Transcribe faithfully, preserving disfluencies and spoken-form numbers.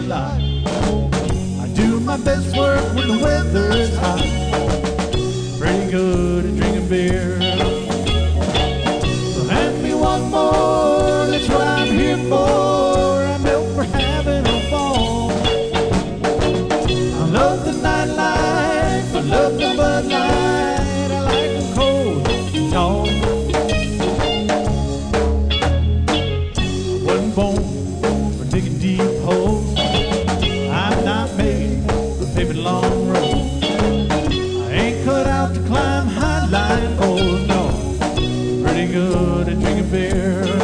lot. I do my best work when the weather is hot. Pretty good at drinking beer. So hand me one more, that's what I'm here for. I'm built for having a ball. I love the nightlife, I love the Bud Light. I like them cold and tall. I wasn't born for digging deep holes. I'm not made for paving long roads. I ain't cut out to climb high line poles, no. Pretty good at drinking beer.